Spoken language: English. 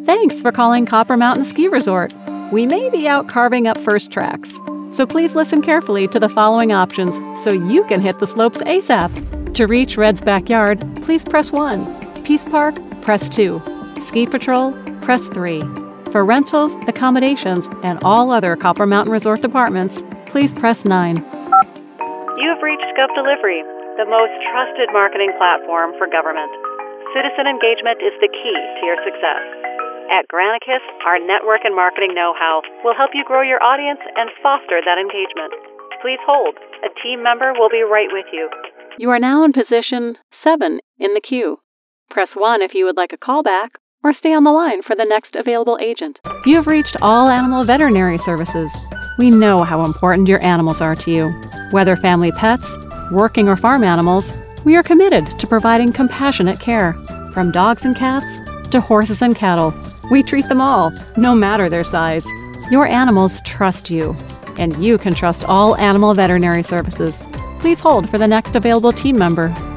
Thanks for calling Copper Mountain Ski Resort. We may be out carving up first tracks, so please listen carefully to the following options so you can hit the slopes ASAP. To reach Red's Backyard, please press 1. Peace Park, press 2. Ski Patrol, press 3. For rentals, accommodations, and all other Copper Mountain Resort departments, please press 9. You have reached Gov Delivery, the most trusted marketing platform for government. Citizen engagement is the key to your success. At Granicus, our network and marketing know-how will help you grow your audience and foster that engagement. Please hold. A team member will be right with you. You are now in position 7 in the queue. Press 1 if you would like a callback, or stay on the line for the next available agent. You have reached All Animal Veterinary Services. We know how important your animals are to you. Whether family pets, working or farm animals, we are committed to providing compassionate care. From dogs and cats to horses and cattle, we treat them all, no matter their size. Your animals trust you, and you can trust All Animal Veterinary Services. Please hold for the next available team member.